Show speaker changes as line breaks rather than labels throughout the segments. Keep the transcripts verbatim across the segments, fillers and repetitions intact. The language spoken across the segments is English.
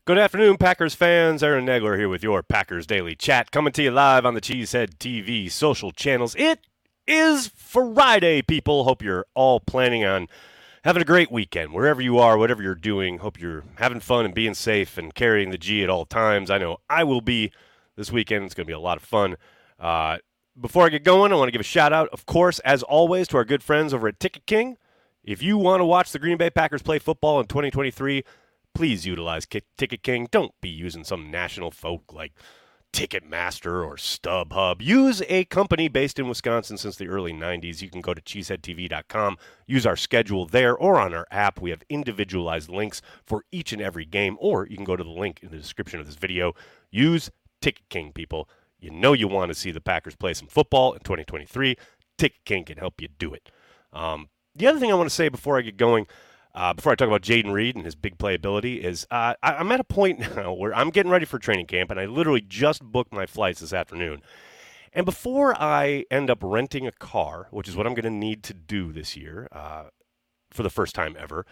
Good afternoon, Packers fans. Aaron Negler here with your Packers Daily Chat, coming to you live on the Cheesehead T V social channels. It is Friday, people. Hope you're all planning on having a great weekend. Wherever you are, whatever you're doing, hope you're having fun and being safe and carrying the G at all times. I know I will be this weekend. It's going to be a lot of fun. Uh, before I get going, I want to give a shout out, of course, as always, to our good friends over at Ticket King. If you want to watch the Green Bay Packers play football in twenty twenty-three, please utilize Ticket King. Don't be using some national folk like Ticketmaster or StubHub. Use a company based in Wisconsin since the early nineties. You can go to cheesehead t v dot com, use our schedule there or on our app. We have individualized links for each and every game, or you can go to the link in the description of this video. Use Ticket King, people. You know you want to see the Packers play some football in twenty twenty-three. Ticket King can help you do it. Um, the other thing I want to say before I get going, Uh, before I talk about Jayden Reed and his big playability, is uh, I, I'm at a point now where I'm getting ready for training camp, and I literally just booked my flights this afternoon. And before I end up renting a car, which is what I'm going to need to do this year uh, for the first time ever,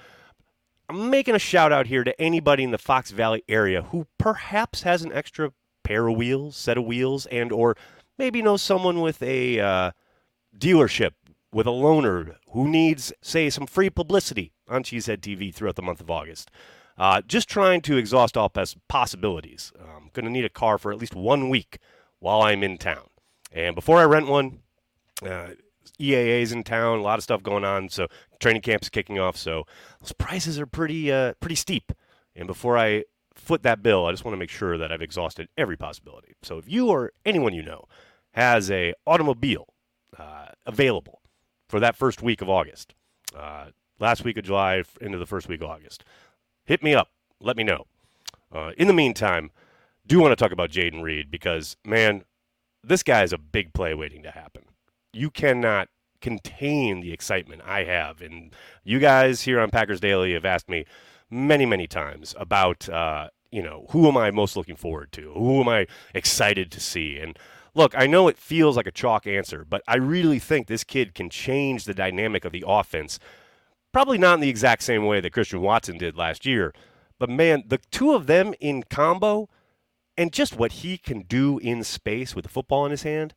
I'm making a shout out here to anybody in the Fox Valley area who perhaps has an extra pair of wheels, set of wheels, and or maybe knows someone with a uh, dealership with a loaner who needs, say, some free publicity on Cheesehead T V throughout the month of August. Uh, just trying to exhaust all pos- possibilities. I'm going to need a car for at least one week while I'm in town. And before I rent one, uh, E A A's in town, a lot of stuff going on, so training camp's kicking off, so those prices are pretty uh, pretty steep. And before I foot that bill, I just want to make sure that I've exhausted every possibility. So if you or anyone you know has a automobile uh, available for that first week of August, uh, last week of July into the first week of August, hit me up. Let me know. Uh, in the meantime, do want to talk about Jayden Reed because, man, this guy is a big play waiting to happen. You cannot contain the excitement I have. And you guys here on Packers Daily have asked me many, many times about, uh, you know, who am I most looking forward to? Who am I excited to see? And look, I know it feels like a chalk answer, but I really think this kid can change the dynamic of the offense. Probably not in the exact same way that Christian Watson did last year. But, man, the two of them in combo and just what he can do in space with the football in his hand,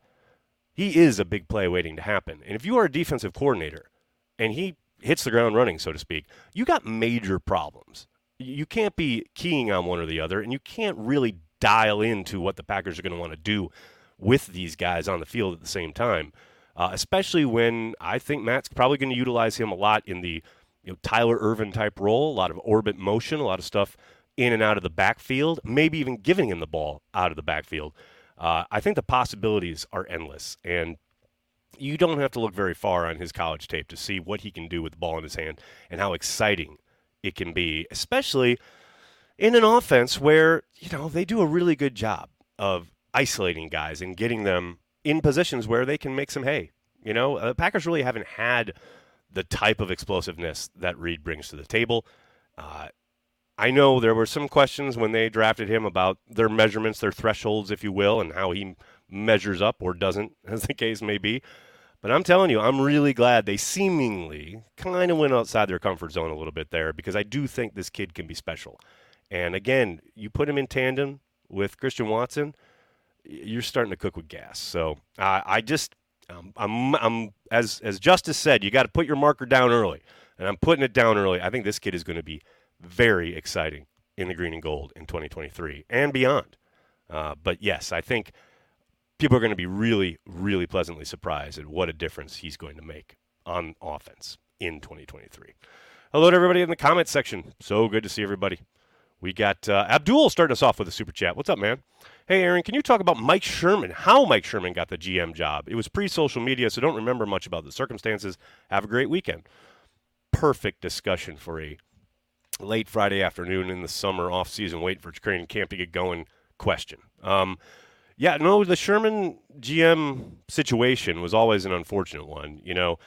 he is a big play waiting to happen. And if you are a defensive coordinator and he hits the ground running, so to speak, you got major problems. You can't be keying on one or the other, and you can't really dial into what the Packers are going to want to do with these guys on the field at the same time, uh, especially when I think Matt's probably going to utilize him a lot in the you know, Tyler Ervin type role, a lot of orbit motion, a lot of stuff in and out of the backfield, maybe even giving him the ball out of the backfield. Uh, I think the possibilities are endless, and you don't have to look very far on his college tape to see what he can do with the ball in his hand and how exciting it can be, especially in an offense where, you know, they do a really good job of isolating guys and getting them in positions where they can make some hay. You know, the uh, Packers really haven't had the type of explosiveness that Reed brings to the table. Uh, I know there were some questions when they drafted him about their measurements, their thresholds, if you will, and how he measures up or doesn't, as the case may be. But I'm telling you, I'm really glad they seemingly kind of went outside their comfort zone a little bit there, because I do think this kid can be special. And again, you put him in tandem with Christian Watson, you're starting to cook with gas. So uh, I just, um, I'm, I'm, as as Justice said, you got to put your marker down early, and I'm putting it down early. I think this kid is going to be very exciting in the green and gold in twenty twenty-three and beyond. Uh, but yes, I think people are going to be really, really pleasantly surprised at what a difference he's going to make on offense in twenty twenty-three. Hello to everybody in the comments section. So good to see everybody. We got uh, Abdul starting us off with a super chat. What's up, man? Hey, Aaron, can you talk about Mike Sherman, how Mike Sherman got the G M job? It was pre-social media, so don't remember much about the circumstances. Have a great weekend. Perfect discussion for a late Friday afternoon in the summer off-season, waiting for training camp to get going question. Um, yeah, no, the Sherman G M situation was always an unfortunate one. You know,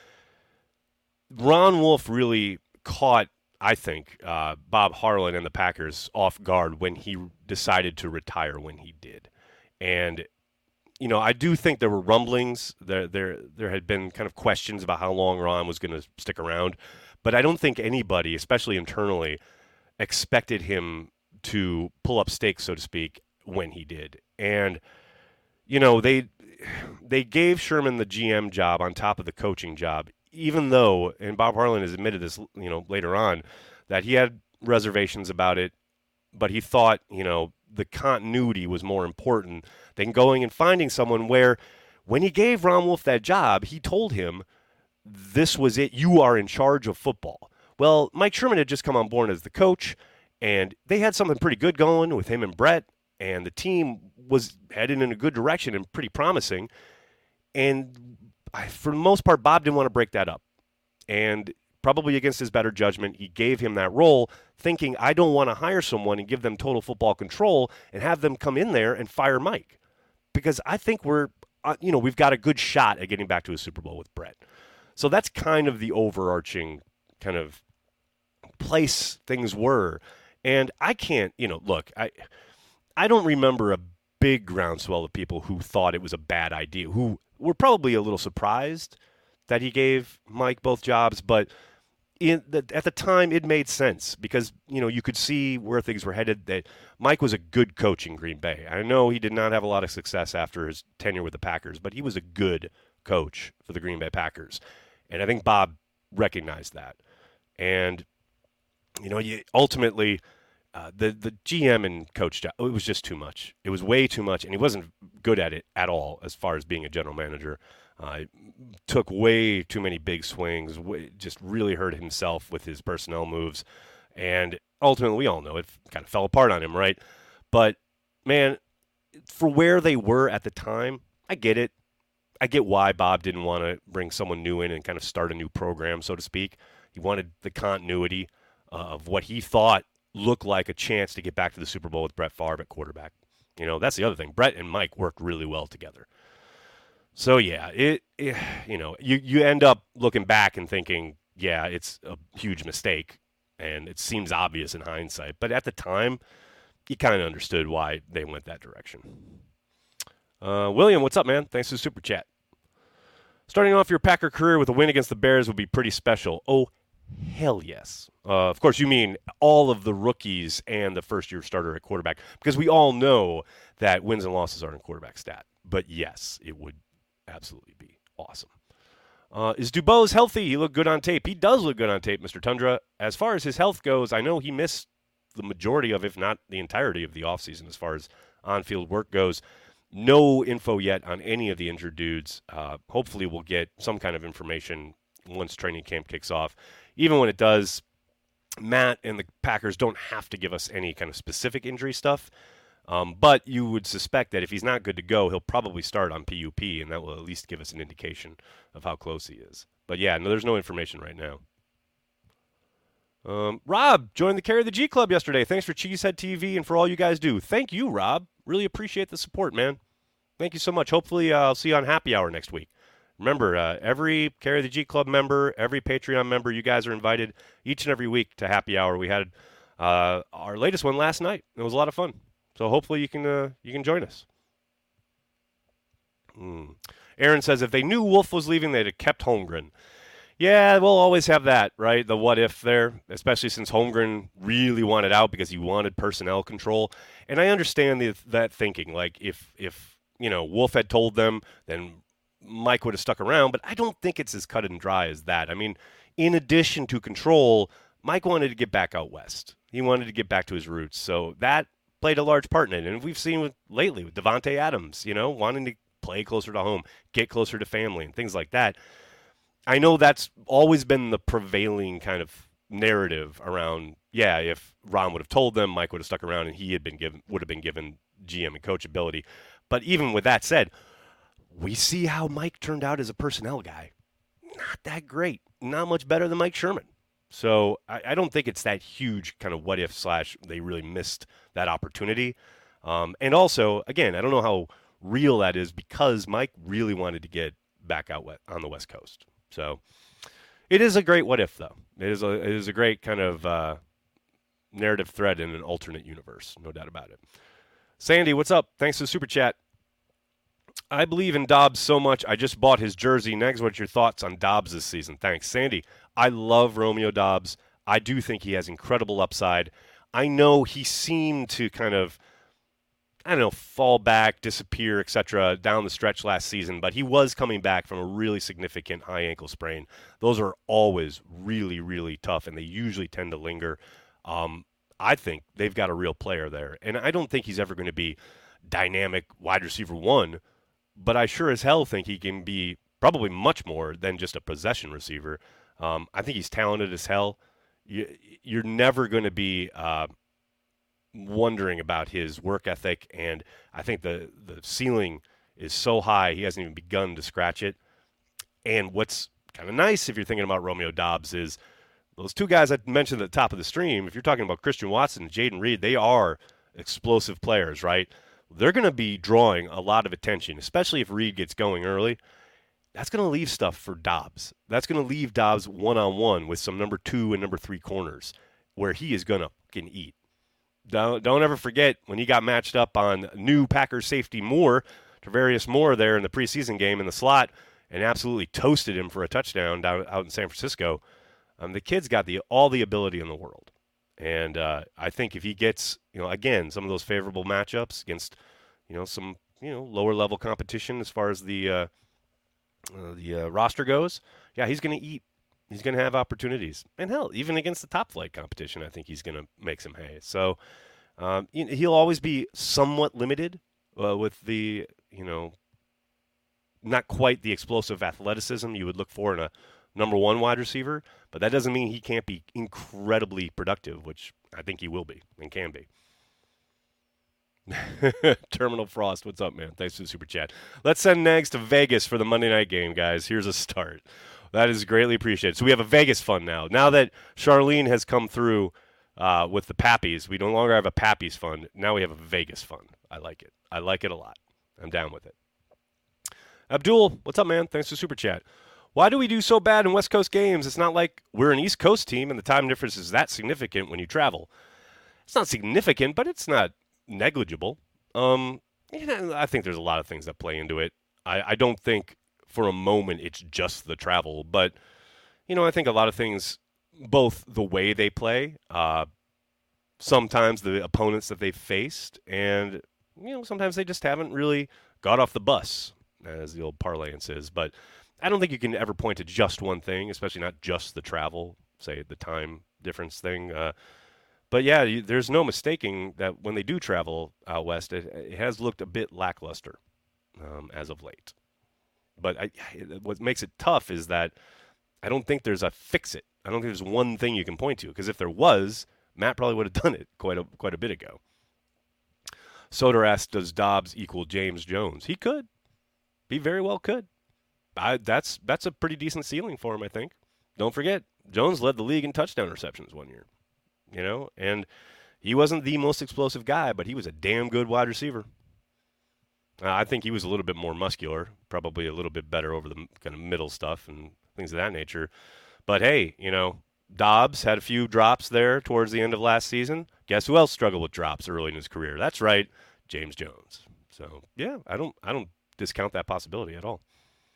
Ron Wolf really caught, I think, uh, Bob Harlan and the Packers off guard when he decided to retire when he did. And, you know, I do think there were rumblings. There there, there had been kind of questions about how long Ron was going to stick around. But I don't think anybody, especially internally, expected him to pull up stakes, so to speak, when he did. And, you know, they they gave Sherman the G M job on top of the coaching job, even though, and Bob Harlan has admitted this, you know, later on, that he had reservations about it, but he thought, you know, the continuity was more important than going and finding someone where, when he gave Ron Wolf that job, he told him, this was it, you are in charge of football. Well, Mike Sherman had just come on board as the coach, and they had something pretty good going with him and Brett, and the team was headed in a good direction and pretty promising. And for the most part, Bob didn't want to break that up. And probably against his better judgment, he gave him that role, thinking, I don't want to hire someone and give them total football control and have them come in there and fire Mike. Because I think we're, uh, you know, we've got a good shot at getting back to a Super Bowl with Brett. So that's kind of the overarching kind of place things were. And I can't, you know, look, I I don't remember a big groundswell of people who thought it was a bad idea, who were probably a little surprised that he gave Mike both jobs, but in the, at the time it made sense because, you know, you could see where things were headed, that Mike was a good coach in Green Bay. I know he did not have a lot of success after his tenure with the Packers, but he was a good coach for the Green Bay Packers. And I think Bob recognized that. And, you know, you ultimately, uh, the, the G M and coach job, it was just too much. It was way too much, and he wasn't good at it at all as far as being a general manager. Uh, took way too many big swings, way, just really hurt himself with his personnel moves. And ultimately, we all know it kind of fell apart on him, right? But, man, for where they were at the time, I get it. I get why Bob didn't want to bring someone new in and kind of start a new program, so to speak. He wanted the continuity uh, of what he thought looked like a chance to get back to the Super Bowl with Brett Favre at quarterback. You know, that's the other thing. Brett and Mike worked really well together. So, yeah, it, it you know, you, you end up looking back and thinking, yeah, it's a huge mistake, and it seems obvious in hindsight. But at the time, you kind of understood why they went that direction. Uh, William, what's up, man? Thanks for the super chat. Starting off your Packer career with a win against the Bears would be pretty special. Oh, hell yes. Uh, of course, you mean all of the rookies and the first-year starter at quarterback, because we all know that wins and losses aren't a quarterback stat. But, yes, it would absolutely be awesome. Uh, is Dubose healthy? He looked good on tape. He does look good on tape, Mister Tundra. As far as his health goes, I know he missed the majority of, if not the entirety of the offseason as far as on-field work goes. No info yet on any of the injured dudes. Uh, hopefully we'll get some kind of information once training camp kicks off. Even when it does, Matt and the Packers don't have to give us any kind of specific injury stuff. Um, but you would suspect that if he's not good to go, he'll probably start on P U P, and that will at least give us an indication of how close he is. But, yeah, no, there's no information right now. Um, Rob joined the Carry the G Club yesterday. Thanks for Cheesehead T V and for all you guys do. Thank you, Rob. Really appreciate the support, man. Thank you so much. Hopefully uh, I'll see you on Happy Hour next week. Remember, uh, every Carry the G Club member, every Patreon member, you guys are invited each and every week to Happy Hour. We had uh, our latest one last night. It was a lot of fun. So hopefully you can uh, you can join us. Mm. Aaron says, if they knew Wolf was leaving, they'd have kept Holmgren. Yeah, we'll always have that, right? The what if there, especially since Holmgren really wanted out because he wanted personnel control. And I understand the, that thinking. Like, if, if, you know, Wolf had told them, then Mike would have stuck around. But I don't think it's as cut and dry as that. I mean, in addition to control, Mike wanted to get back out west. He wanted to get back to his roots. So that played a large part in it. And we've seen with, lately with Davante Adams, you know, wanting to play closer to home, get closer to family and things like that. I know that's always been the prevailing kind of narrative around, yeah, if Ron would have told them, Mike would have stuck around and he had been given would have been given G M and coach ability. But even with that said, we see how Mike turned out as a personnel guy. Not that great. Not much better than Mike Sherman. So I, I don't think it's that huge kind of what if slash they really missed that opportunity. Um, and also, again, I don't know how real that is because Mike really wanted to get back out on the West Coast. So it is a great what if, though. It is a it is a great kind of uh, narrative thread in an alternate universe, no doubt about it. Sandy, what's up? Thanks for the super chat. I believe in Dobbs so much, I just bought his jersey. Next, what's your thoughts on Dobbs this season? Thanks, Sandy. I love Romeo Dobbs. I do think he has incredible upside. I know he seemed to kind of, I don't know, fall back, disappear, et cetera down the stretch last season, but he was coming back from a really significant high ankle sprain. Those are always really, really tough, and they usually tend to linger. Um, I think they've got a real player there, and I don't think he's ever going to be dynamic wide receiver one, but I sure as hell think he can be probably much more than just a possession receiver. Um, I think he's talented as hell. You, you're never going to be uh, wondering about his work ethic, and I think the the ceiling is so high he hasn't even begun to scratch it. And what's kind of nice if you're thinking about Romeo Doubs is those two guys I mentioned at the top of the stream. If you're talking about Christian Watson and Jayden Reed, they are explosive players, right? They're going to be drawing a lot of attention, especially if Reed gets going early. That's going to leave stuff for Doubs. That's going to leave Doubs one-on-one with some number two and number three corners where he is going to fucking eat. Don't, don't ever forget when he got matched up on new Packers safety Moore, Tarvarius Moore there in the preseason game in the slot, and absolutely toasted him for a touchdown down out in San Francisco. Um, the kid's got the all the ability in the world. And uh, I think if he gets, you know, again, some of those favorable matchups against, you know, some, you know, lower level competition as far as the uh, uh, the uh, roster goes, yeah, he's going to eat. He's going to have opportunities. And hell, even against the top flight competition, I think he's going to make some hay. So um, he'll always be somewhat limited uh, with the, you know, not quite the explosive athleticism you would look for in a number one wide receiver, but that doesn't mean he can't be incredibly productive, which I think he will be and can be. Terminal Frost, what's up, man? Thanks for the super chat. Let's send Nags to Vegas for the Monday night game, guys. Here's a start. That is greatly appreciated. So we have a Vegas fund now. Now that Charlene has come through uh, with the Pappies, we no longer have a Pappies fund. Now we have a Vegas fund. I like it. I like it a lot. I'm down with it. Abdul, what's up, man? Thanks for super chat. Why do we do so bad in West Coast games? It's not like we're an East Coast team and the time difference is that significant when you travel. It's not significant, but it's not negligible. Um, you know, I think there's a lot of things that play into it. I, I don't think for a moment it's just the travel, but you know, I think a lot of things, both the way they play, uh, sometimes the opponents that they've faced, and you know, sometimes they just haven't really got off the bus, as the old parlance is. But I don't think you can ever point to just one thing, especially not just the travel, say the time difference thing. Uh, but yeah, you, there's no mistaking that when they do travel out west, it, it has looked a bit lackluster um, as of late. But I, what makes it tough is that I don't think there's a fix-it. I don't think there's one thing you can point to, because if there was, Matt probably would have done it quite a quite a bit ago. Soder asked, does Doubs equal James Jones? He could. He very well could. I, that's that's a pretty decent ceiling for him, I think. Don't forget, Jones led the league in touchdown receptions one year. You know, and he wasn't the most explosive guy, but he was a damn good wide receiver. Uh, I think he was a little bit more muscular, probably a little bit better over the kind of middle stuff and things of that nature. But hey, you know, Doubs had a few drops there towards the end of last season. Guess who else struggled with drops early in his career? That's right, James Jones. So yeah, I don't I don't discount that possibility at all.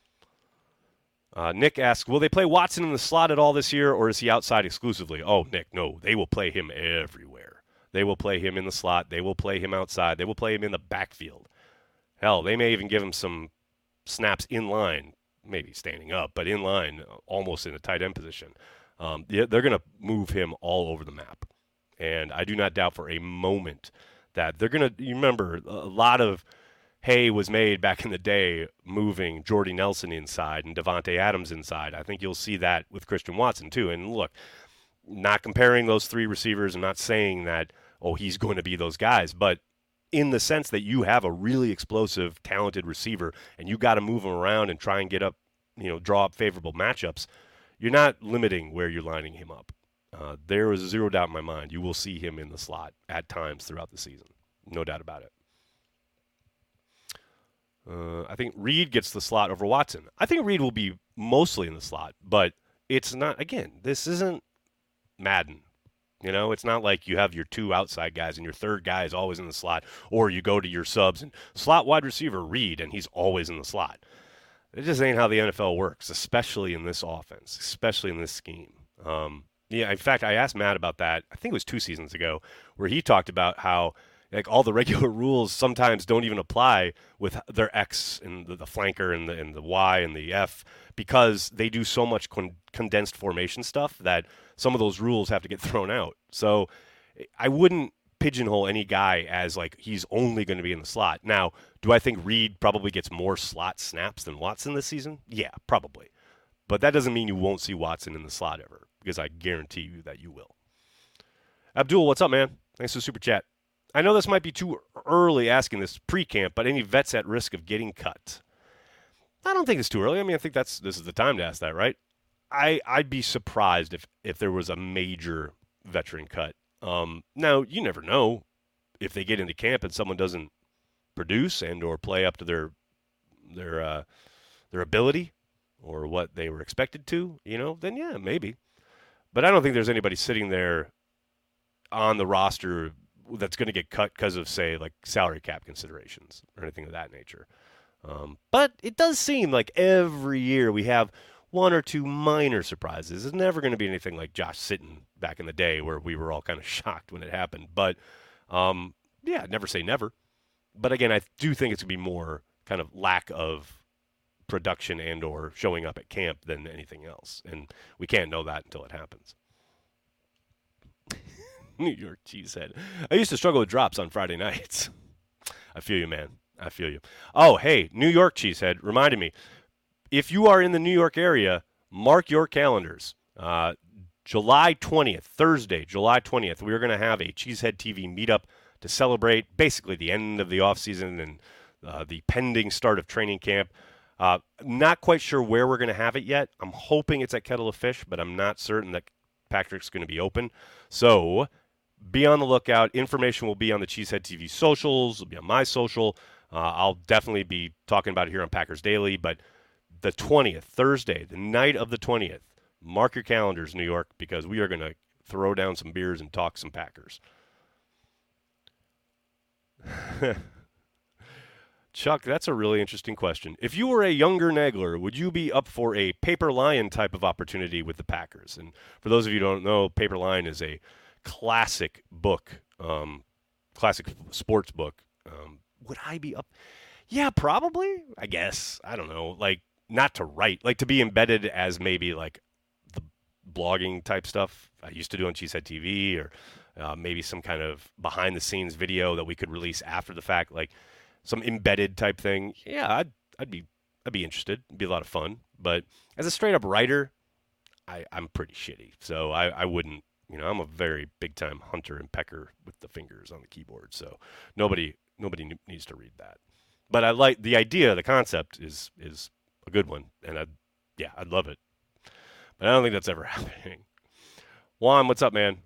Uh, Nick asks, will they play Watson in the slot at all this year, or is he outside exclusively? Oh, Nick, no, they will play him everywhere. They will play him in the slot. They will play him outside. They will play him in the backfield. Hell, they may even give him some snaps in line, maybe standing up, but in line, almost in a tight end position. Um, they're going to move him all over the map. And I do not doubt for a moment that they're going to, you remember, a lot of hay was made back in the day moving Jordy Nelson inside and Devontae Adams inside. I think you'll see that with Christian Watson too. And look, not comparing those three receivers, I'm not saying that, oh, he's going to be those guys, but in the sense that you have a really explosive, talented receiver and you got to move him around and try and get up, you know, draw up favorable matchups, you're not limiting where you're lining him up. Uh, there is zero doubt in my mind you will see him in the slot at times throughout the season. No doubt about it. Uh, I think Reed gets the slot over Watson. I think Reed will be mostly in the slot, but it's not, again, this isn't Madden. You know, it's not like you have your two outside guys and your third guy is always in the slot, or you go to your subs and slot wide receiver Reed and he's always in the slot. It just ain't how the N F L works, especially in this offense, especially in this scheme. Um, Yeah, in fact, I asked Matt about that. I think it was two seasons ago, where he talked about how like all the regular rules sometimes don't even apply with their X and the, the flanker and the and the Y and the F because they do so much con- condensed formation stuff that some of those rules have to get thrown out. So I wouldn't pigeonhole any guy as like he's only going to be in the slot. Now, do I think Reed probably gets more slot snaps than Watson this season? Yeah, probably. But that doesn't mean you won't see Watson in the slot ever, because I guarantee you that you will. Abdul, what's up, man? Thanks for the super chat. I know this might be too early asking this pre-camp, but any vets at risk of getting cut? I don't think it's too early. I mean, I think that's this is the time to ask that, right? I, I'd be surprised if, if there was a major veteran cut. Um, now, you never know if they get into camp and someone doesn't produce and or play up to their their uh, their ability or what they were expected to, you know, then yeah, maybe. But I don't think there's anybody sitting there on the roster that's going to get cut because of, say, like salary cap considerations or anything of that nature. Um, but it does seem like every year we have one or two minor surprises. It's never going to be anything like Josh Sitton back in the day where we were all kind of shocked when it happened. But, um, yeah, never say never. But, again, I do think it's going to be more kind of lack of production and or showing up at camp than anything else. And we can't know that until it happens. New York Cheesehead. I used to struggle with drops on Friday nights. I feel you, man. I feel you. Oh, hey, New York Cheesehead reminded me. If you are in the New York area, mark your calendars. Uh, July twentieth, Thursday, July twentieth, we are going to have a Cheesehead T V meetup to celebrate basically the end of the offseason and uh, the pending start of training camp. Uh, not quite sure where we're going to have it yet. I'm hoping it's at Kettle of Fish, but I'm not certain that Patrick's going to be open. So be on the lookout. Information will be on the Cheesehead T V socials. It'll be on my social. Uh, I'll definitely be talking about it here on Packers Daily. But the twentieth, Thursday, the night of the twentieth, mark your calendars, New York, because we are going to throw down some beers and talk some Packers. Chuck, that's a really interesting question. If you were a younger Nagler, would you be up for a Paper Lion type of opportunity with the Packers? And for those of you who don't know, Paper Lion is a classic book, um, classic sports book. Um, would I be up? Yeah, probably, I guess. I don't know. Like, not to write, like to be embedded as maybe like the blogging type stuff I used to do on Cheesehead T V, or uh, maybe some kind of behind-the-scenes video that we could release after the fact, like some embedded type thing. Yeah, I'd I'd be I'd be interested. It'd be a lot of fun. But as a straight up writer, I, I'm pretty shitty. So I, I wouldn't, you know, I'm a very big time hunter and pecker with the fingers on the keyboard. So nobody nobody needs to read that. But I like the idea, the concept is is a good one. And I yeah, I'd love it. But I don't think that's ever happening. Juan, what's up, man?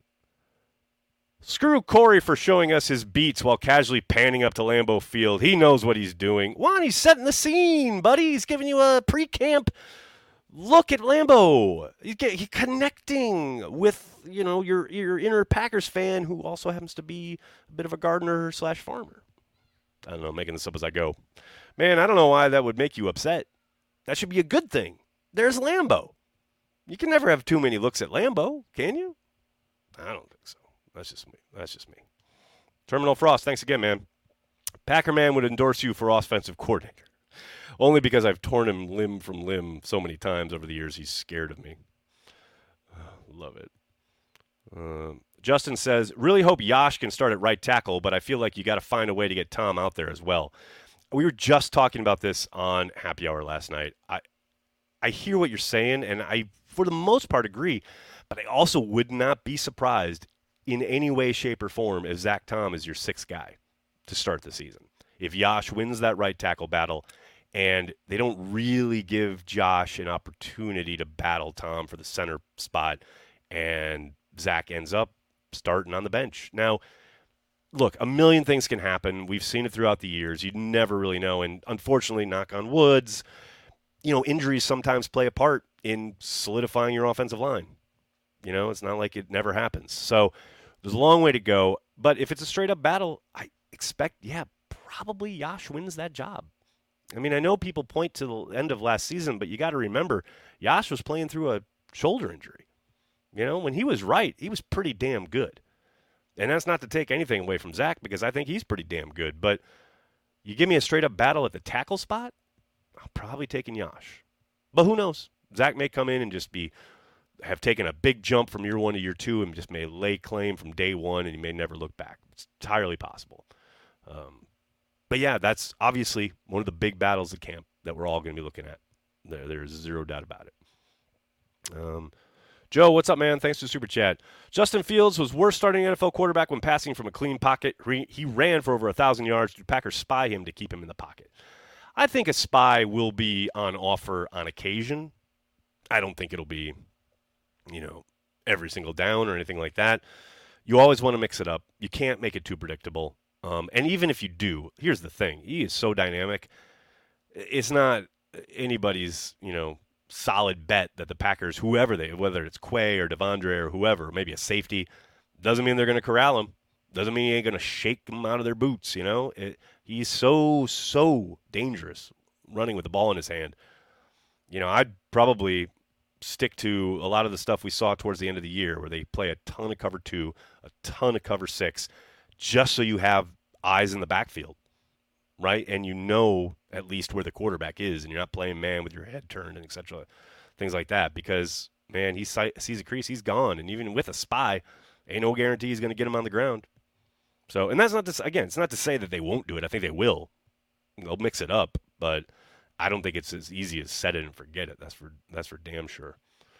Screw Corey for showing us his beats while casually panning up to Lambeau Field. He knows what he's doing. Juan, he's setting the scene, buddy. He's giving you a pre-camp look at Lambeau. He's, get, he's connecting with, you know, your your inner Packers fan who also happens to be a bit of a gardener slash farmer. I don't know, making this up as I go. Man, I don't know why that would make you upset. That should be a good thing. There's Lambeau. You can never have too many looks at Lambeau, can you? I don't think so. That's just me. That's just me. Terminal Frost, thanks again, man. Packerman would endorse you for offensive coordinator. Only because I've torn him limb from limb so many times over the years, he's scared of me. Love it. Um, Justin says, really hope Yash can start at right tackle, but I feel like you got to find a way to get Tom out there as well. We were just talking about this on Happy Hour last night. I I hear what you're saying, and I, for the most part, agree, but I also would not be surprised in any way, shape, or form if Zach Tom is your sixth guy to start the season. If Yash wins that right tackle battle and they don't really give Josh an opportunity to battle Tom for the center spot and Zach ends up starting on the bench. Now, look, a million things can happen. We've seen it throughout the years. You never really know. And unfortunately, knock on woods, you know, injuries sometimes play a part in solidifying your offensive line. You know, it's not like it never happens. So there's a long way to go. But if it's a straight-up battle, I expect, yeah, probably Yash wins that job. I mean, I know people point to the end of last season, but you got to remember, Yash was playing through a shoulder injury. You know, when he was right, he was pretty damn good. And that's not to take anything away from Zach, because I think he's pretty damn good. But you give me a straight-up battle at the tackle spot, I'm probably taking Yosh. But who knows? Zach may come in and just be have taken a big jump from year one to year two and just may lay claim from day one, and he may never look back. It's entirely possible. Um, but, yeah, that's obviously one of the big battles at camp that we're all going to be looking at. There, There's zero doubt about it. Um, Joe, what's up, man? Thanks for the super chat. Justin Fields was worst starting N F L quarterback when passing from a clean pocket. He ran for over one thousand yards. Did Packers spy him to keep him in the pocket? I think a spy will be on offer on occasion. I don't think it'll be, you know, every single down or anything like that. You always want to mix it up. You can't make it too predictable. Um, and even if you do, here's the thing. He is so dynamic. It's not anybody's, you know, solid bet that the Packers, whoever they, whether it's Quay or Devondre or whoever, maybe a safety, doesn't mean they're going to corral him. Doesn't mean he ain't going to shake them out of their boots, you know. It, he's so, so dangerous running with the ball in his hand. You know, I'd probably stick to a lot of the stuff we saw towards the end of the year where they play a ton of cover two, a ton of cover six, just so you have eyes in the backfield, right? And you know at least where the quarterback is, and you're not playing man with your head turned and et cetera, things like that. Because, man, he sees a crease, he's gone. And even with a spy, ain't no guarantee he's going to get him on the ground. So, and that's not to, again, it's not to say that they won't do it. I think they will. They'll mix it up, but I don't think it's as easy as set it and forget it. That's for that's for damn sure.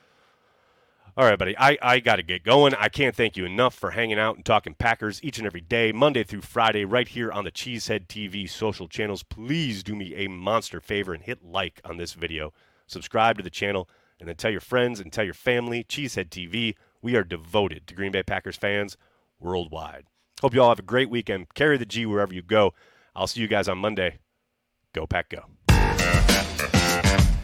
All right, buddy, I, I got to get going. I can't thank you enough for hanging out and talking Packers each and every day, Monday through Friday, right here on the Cheesehead T V social channels. Please do me a monster favor and hit like on this video. Subscribe to the channel, and then tell your friends and tell your family. Cheesehead T V, we are devoted to Green Bay Packers fans worldwide. Hope you all have a great weekend. Carry the G wherever you go. I'll see you guys on Monday. Go Pack Go.